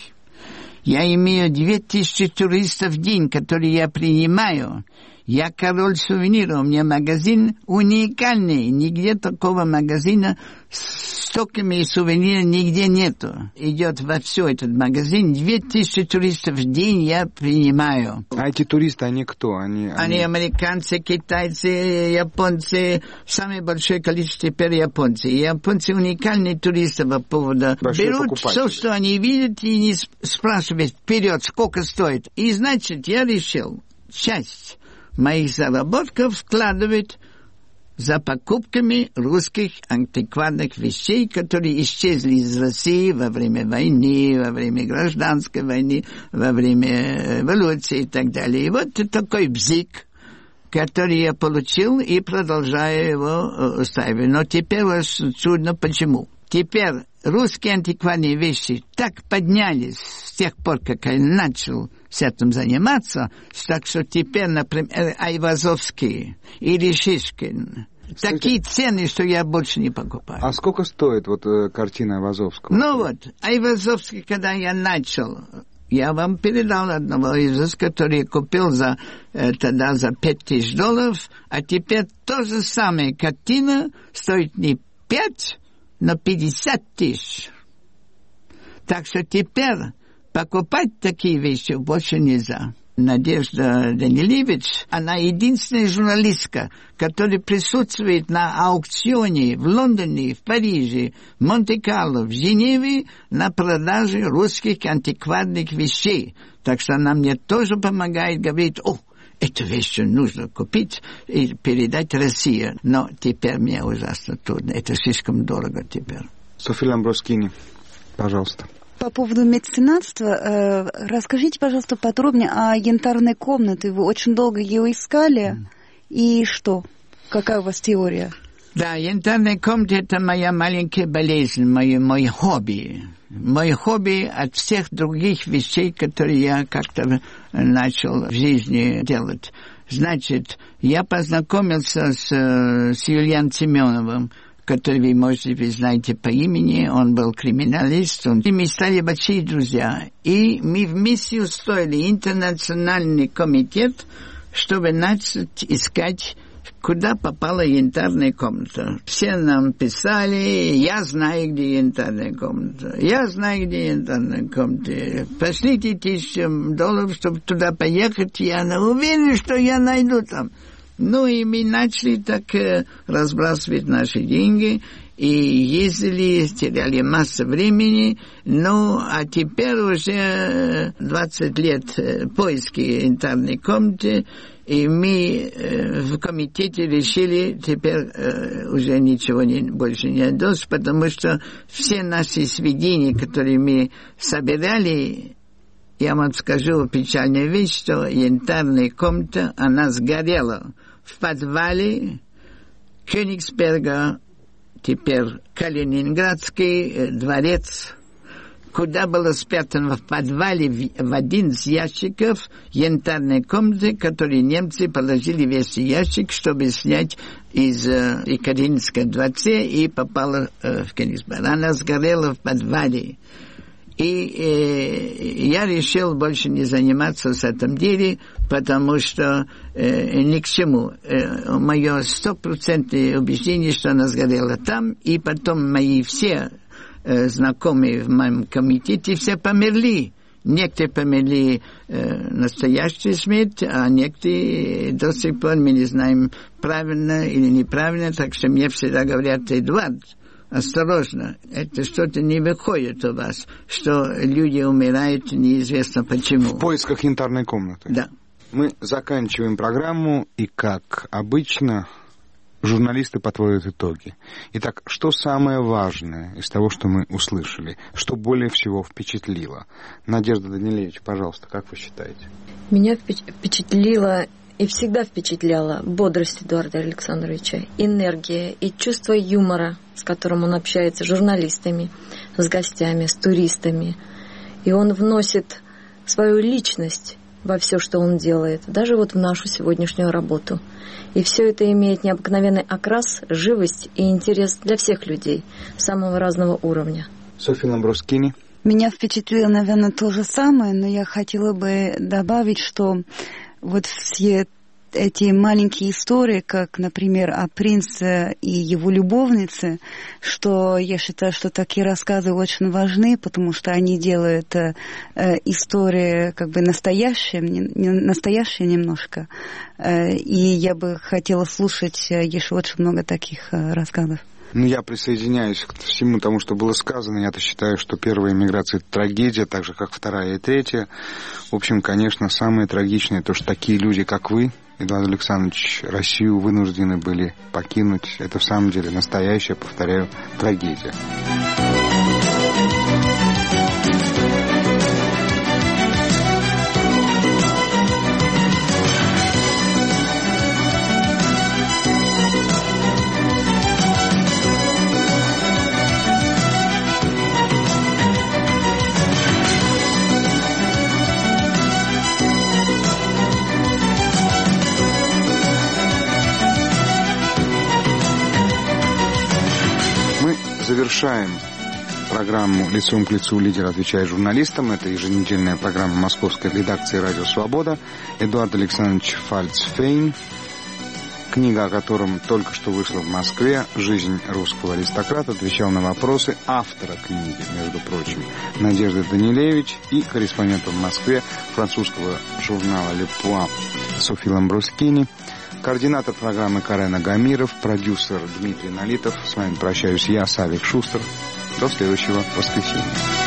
Я имею две тысячи туристов в день, которые я принимаю. Я король сувенира, у меня магазин уникальный. Нигде такого магазина с стоками сувениров нигде нету. Идет во все этот магазин. Две тысячи туристов в день я принимаю. А эти туристы, они кто? Они, они... они американцы, китайцы, японцы. Самое большое количество теперь японцы. Японцы уникальные туристы по поводу. Большой берут покупатель. Все, что они видят, и не спрашивают вперед, сколько стоит. И значит, я решил часть моих заработков вкладывать за покупками русских антикварных вещей, которые исчезли из России во время войны, во время гражданской войны, во время революции и так далее. И вот такой бзик, который я получил и продолжаю его устраивать. Но теперь очень чудно почему. Теперь русские антикварные вещи так поднялись с тех пор, как я начал с этим заниматься, так что теперь, например, Айвазовский или Шишкин, кстати, такие цены, что я больше не покупаю. А сколько стоит вот э, картина Айвазовского? Ну вот, Айвазовский, когда я начал, я вам передал одного из вас, который купил за, э, тогда за пять тысяч долларов, а теперь то же самое картина стоит не пять, но пятьдесят тысяч. Так что теперь покупать такие вещи больше нельзя. Надежда Данилевич, она единственная журналистка, которая присутствует на аукционе в Лондоне, в Париже, в Монте-Карло, в Женеве на продаже русских антикварных вещей. Так что она мне тоже помогает, говорит, о, эту вещь нужно купить и передать России. Но теперь мне ужасно трудно, это слишком дорого теперь. Софья Ламброскини, пожалуйста. По поводу меценатства, э, расскажите, пожалуйста, подробнее о янтарной комнате. Вы очень долго ее искали. Mm. И что? Какая у вас теория? Да, янтарная комната – это моя маленькая болезнь, мой, мой хобби. Мой хобби от всех других вещей, которые я как-то начал в жизни делать. Значит, я познакомился с, с Юлианом Семеновым, который вы, может, вы знаете по имени, он был криминалист, он... и мы стали большие друзья. И мы вместе устроили интернациональный комитет, чтобы начать искать куда попала янтарная комната. Все нам писали, я знаю, где янтарная комната. Я знаю, где янтарная комната. Пошлите тысячу долларов, чтобы туда поехать. Я уверен, что я найду там. Ну, и мы начали так э, разбрасывать наши деньги. И ездили, теряли массу времени. Ну, а теперь уже двадцать лет поиски янтарной комнаты. И мы э, в комитете решили теперь э, уже ничего не, больше не отдать, потому что все наши сведения, которые мы собирали, я вам скажу печальную вещь, что янтарная комната, она сгорела в подвале Кёнигсберга, теперь Калининградский дворец, куда было спрятано в подвале в один из ящиков янтарной комнаты, которые немцы положили весь ящик, чтобы снять из э, Екатерининского дворца, и попала э, в Кёнигсберг. Она сгорела в подвале. И э, я решил больше не заниматься с этим делом, потому что э, ни к чему. Э, мое стопроцентное убеждение, что она сгорела там, и потом мои все э, знакомые в моем комитете все померли. Некоторые померли э, настоящий смерть, а некоторые до сих пор мы не знаем, правильно или неправильно, так что мне всегда говорят: Эдуард, осторожно, это что-то не выходит у вас, что люди умирают неизвестно почему. В поисках янтарной комнаты. Да. Мы заканчиваем программу, и, как обычно, журналисты подводят итоги. Итак, что самое важное из того, что мы услышали? Что более всего впечатлило? Надежда Данилевич, пожалуйста, как вы считаете? Меня впечатлило и всегда впечатляла бодрость Эдуарда Александровича, энергия и чувство юмора, с которым он общается с журналистами, с гостями, с туристами. И он вносит свою личность во все, что он делает, даже вот в нашу сегодняшнюю работу. И все это имеет необыкновенный окрас, живость и интерес для всех людей самого разного уровня. Софья Ламбрускини. Меня впечатлило, наверное, то же самое, но я хотела бы добавить, что вот все эти маленькие истории, как, например, о принце и его любовнице, что я считаю, что такие рассказы очень важны, потому что они делают э, истории как бы настоящие, не, настоящие немножко. Э, и я бы хотела слушать еще очень много таких э, рассказов. Ну, я присоединяюсь к всему тому, что было сказано. Я-то считаю, что первая эмиграция – это трагедия, так же, как вторая и третья. В общем, конечно, самое трагичное – то, что такие люди, как вы, Эдуард Александрович, Россию вынуждены были покинуть. Это в самом деле настоящая, повторяю, трагедия. Завершаем программу «Лицом к лицу. Лидер отвечает журналистам». Это еженедельная программа московской редакции «Радио Свобода». Эдуард Александрович Фальцфейн, книга о котором только что вышла в Москве, «Жизнь русского аристократа», отвечал на вопросы автора книги, между прочим, Надежды Данилевич, и корреспондента в Москве французского журнала «Ле Пуа» Софья Ламбрускини. Координатор программы Карена Гамиров, продюсер Дмитрий Налитов. С вами прощаюсь я, Савик Шустер. До следующего воскресенья.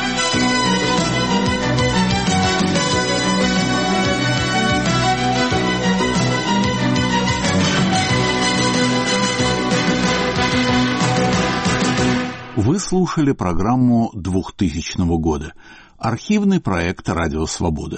Вы слушали программу двухтысячного года. Архивный проект «Радио Свобода».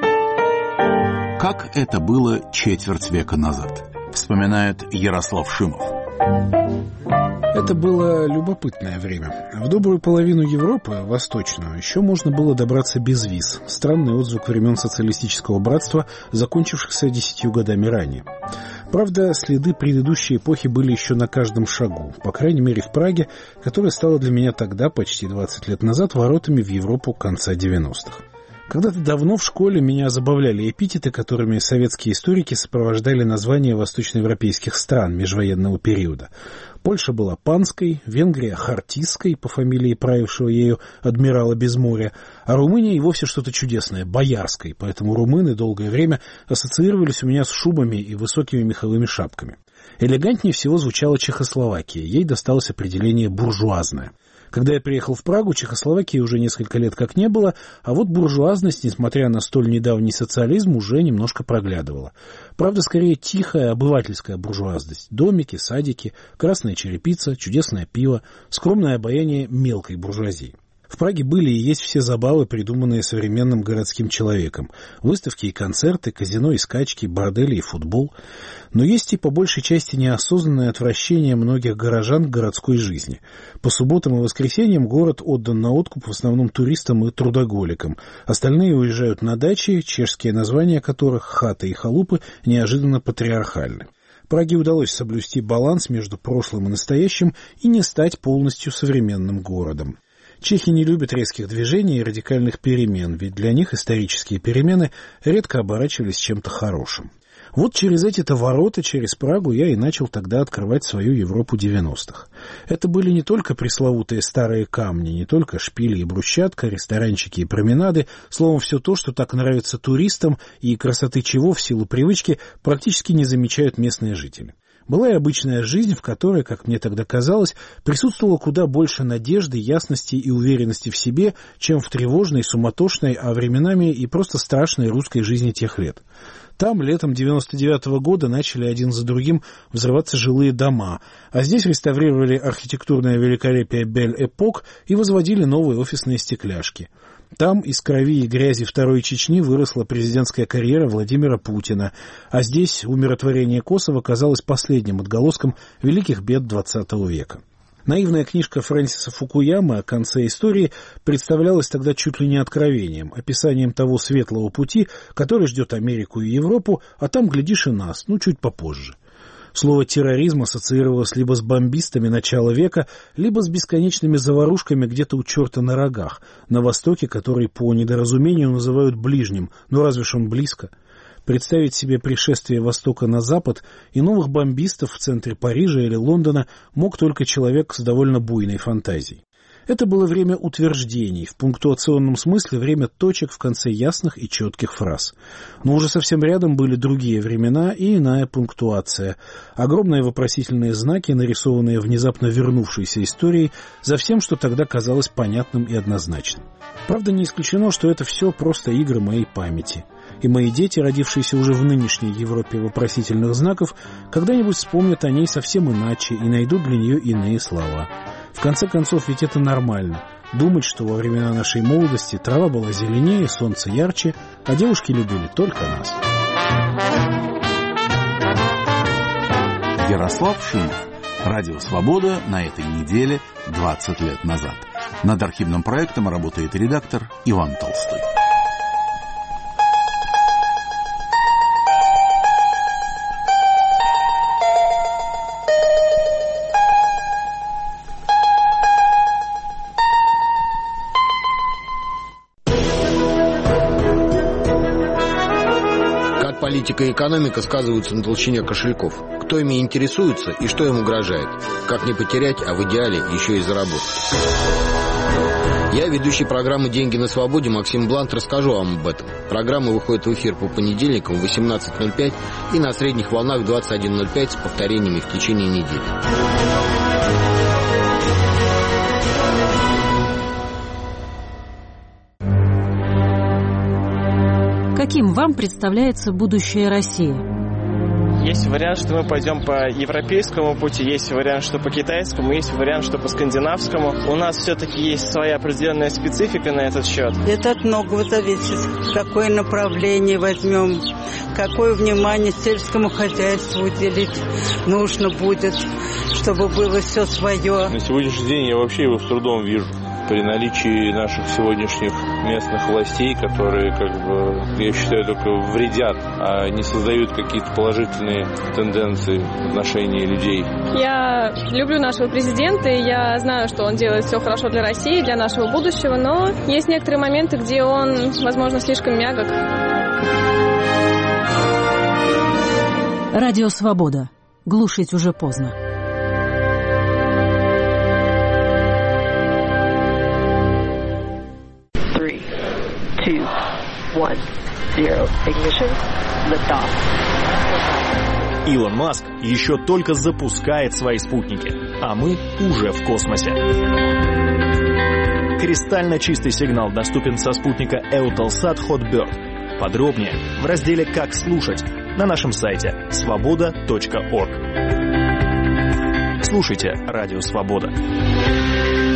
Как это было четверть века назад, вспоминает Ярослав Шимов. Это было любопытное время. В добрую половину Европы, восточную, еще можно было добраться без виз. Странный отзвук времен социалистического братства, закончившихся десятью годами ранее. Правда, следы предыдущей эпохи были еще на каждом шагу, по крайней мере в Праге, которая стала для меня тогда, почти двадцать лет назад, воротами в Европу конца девяностых. Когда-то давно в школе меня забавляли эпитеты, которыми советские историки сопровождали названия восточноевропейских стран межвоенного периода. Польша была панской, Венгрия — хартистской, по фамилии правившего ею адмирала Безморя, а Румыния и вовсе что-то чудесное — боярской, поэтому румыны долгое время ассоциировались у меня с шубами и высокими меховыми шапками. Элегантнее всего звучала Чехословакия, ей досталось определение «буржуазная». Когда я приехал в Прагу, Чехословакии уже несколько лет как не было, а вот буржуазность, несмотря на столь недавний социализм, уже немножко проглядывала. Правда, скорее тихая обывательская буржуазность. Домики, садики, красная черепица, чудесное пиво, скромное обаяние мелкой буржуазии. В Праге были и есть все забавы, придуманные современным городским человеком. Выставки и концерты, казино и скачки, бордели и футбол. Но есть и по большей части неосознанное отвращение многих горожан к городской жизни. По субботам и воскресеньям город отдан на откуп в основном туристам и трудоголикам. Остальные уезжают на дачи, чешские названия которых, хаты и халупы, неожиданно патриархальны. Праге удалось соблюсти баланс между прошлым и настоящим и не стать полностью современным городом. Чехи не любят резких движений и радикальных перемен, ведь для них исторические перемены редко оборачивались чем-то хорошим. Вот через эти-то ворота, через Прагу, я и начал тогда открывать свою Европу девяностых. Это были не только пресловутые старые камни, не только шпили и брусчатка, ресторанчики и променады, словом, все то, что так нравится туристам и красоты чего в силу привычки практически не замечают местные жители. Была и обычная жизнь, в которой, как мне тогда казалось, присутствовало куда больше надежды, ясности и уверенности в себе, чем в тревожной, суматошной, а временами и просто страшной русской жизни тех лет. Там летом девяносто девятого года начали один за другим взрываться жилые дома, а здесь реставрировали архитектурное великолепие Бель-Эпок и возводили новые офисные стекляшки. Там из крови и грязи Второй Чечни выросла президентская карьера Владимира Путина, а здесь умиротворение Косово казалось последним отголоском великих бед двадцатого века. Наивная книжка Фрэнсиса Фукуямы о конце истории представлялась тогда чуть ли не откровением, описанием того светлого пути, который ждет Америку и Европу, а там, глядишь, и нас, ну, чуть попозже. Слово «терроризм» ассоциировалось либо с бомбистами начала века, либо с бесконечными заварушками где-то у черта на рогах, на Востоке, который по недоразумению называют ближним, но разве ж он близко? Представить себе пришествие Востока на Запад и новых бомбистов в центре Парижа или Лондона мог только человек с довольно буйной фантазией. Это было время утверждений, в пунктуационном смысле время точек в конце ясных и четких фраз. Но уже совсем рядом были другие времена и иная пунктуация. Огромные вопросительные знаки, нарисованные внезапно вернувшейся историей, за всем, что тогда казалось понятным и однозначным. Правда, не исключено, что это все просто игры моей памяти. И мои дети, родившиеся уже в нынешней Европе вопросительных знаков, когда-нибудь вспомнят о ней совсем иначе и найдут для нее иные слова. В конце концов, ведь это нормально. Думать, что во времена нашей молодости трава была зеленее, солнце ярче, а девушки любили только нас. Ярослав Шимов. Радио «Свобода» на этой неделе двадцать лет назад. Над архивным проектом работает редактор Иван Толстой. Политика и экономика сказываются на толщине кошельков. Кто ими интересуется и что им угрожает? Как не потерять, а в идеале еще и заработать? Я, ведущий программы «Деньги на свободе» Максим Блант, расскажу вам об этом. Программа выходит в эфир по понедельникам в восемнадцать ноль пять и на средних волнах в двадцать один ноль пять с повторениями в течение недели. Каким вам представляется будущее России? Есть вариант, что мы пойдем по европейскому пути, есть вариант, что по китайскому, есть вариант, что по скандинавскому. У нас все-таки есть своя определенная специфика на этот счет. Это от многого зависит. Какое направление возьмем, какое внимание сельскому хозяйству уделить нужно будет, чтобы было все свое. На сегодняшний день я вообще его с трудом вижу. При наличии наших сегодняшних местных властей, которые, как бы, я считаю, только вредят, а не создают какие-то положительные тенденции в отношении людей. Я люблю нашего президента, и я знаю, что он делает все хорошо для России, для нашего будущего, но есть некоторые моменты, где он, возможно, слишком мягок. Радио «Свобода». Глушить уже поздно. Three, two, one, zero. Ignition. Lift off. Илон Маск еще только запускает свои спутники, а мы уже в космосе. Кристально чистый сигнал доступен со спутника Eutelsat Hotbird. Подробнее в разделе «Как слушать» на нашем сайте свобода точка орг. Слушайте «Радио Свобода».